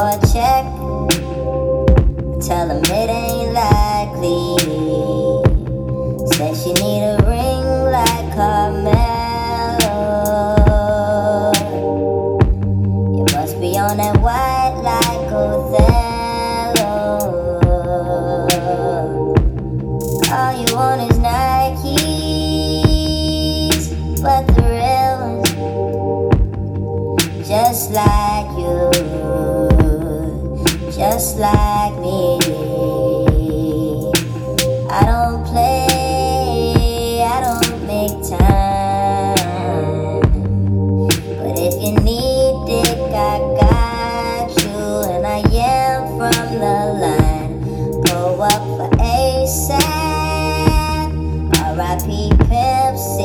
for a check. Tell him it ain't likely. Said she need a ring like Carmelo. You must be on that white like Othello. All you want is Nikes, but the real ones, just like you, just like me. I don't play, I don't make time. But if you need dick, I got you. And I am from the line. Go up for ASAP. R.I.P. Pimp C.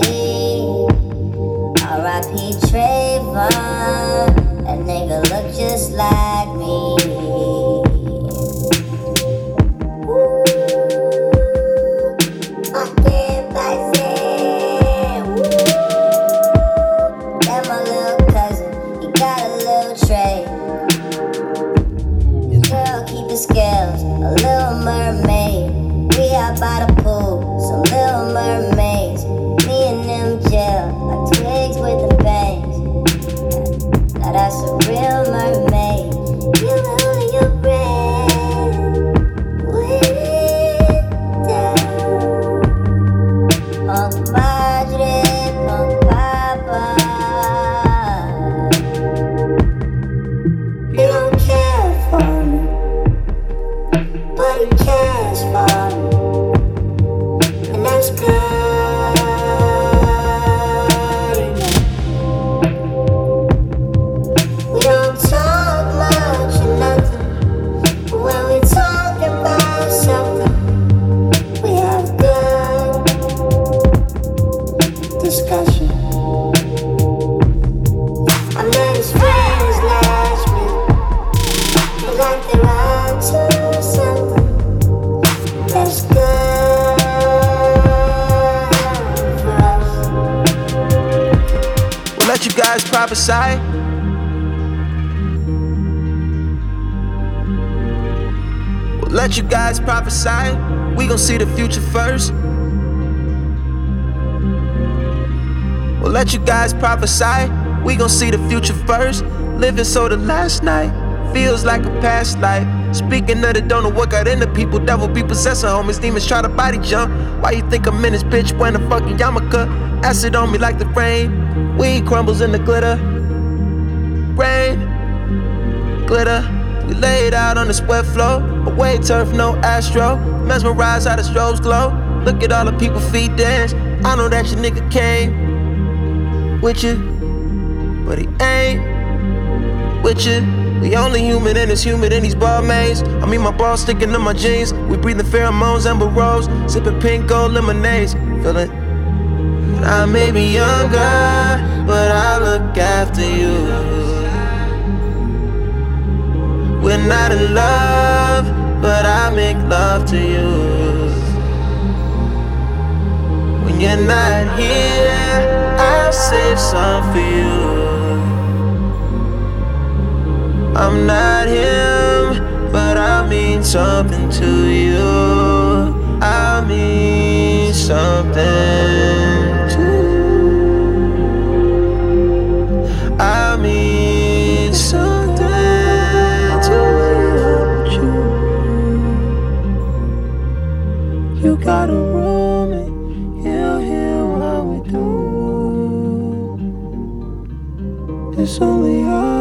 R.I.P. Trayvon. That nigga look just like me. Scales, a little mermaid. We out by the pool, some little mermaids. Me and them gel, like twigs with the bangs. Now that's a real mermaid. You know your brain, with it down. Punk Madre, Punk Papa. You don't care for me, but he cares for me, and that's good enough. We don't talk much or nothing, but when we talk about something, we have good discussion. I met his friends last week. They like they're up to something that's good for us. We'll let you guys prophesy. We'll let you guys prophesy. We gon' see the future first. We'll let you guys prophesy. We gon' see the future first. Living so the last night feels like a past life. Speaking of the don't know what got into people. Devil be possessing homies. Demons try to body jump. Why you think I'm in this bitch wearing a fucking yarmulke? Acid on me like the rain. Weed crumbles in the glitter. Rain, glitter. We laid out on the sweat floor. Away turf, no astro. Mesmerized how the strobes glow. Look at all the people feet dance. I know that your nigga came with you, but he ain't with you. We only human and it's humid in these Balmains. I mean my balls sticking to my jeans. We breathing pheromones, Amber Rose, sipping pink gold lemonades. Feel it? I may be younger, but I look after you. We're not in love, but I make love to you. When you're not here, I'll save some for you. I'm not him, but I mean something to you. I mean something to you. I mean something to you. You got a roommate, he'll hear what we do. It's only us.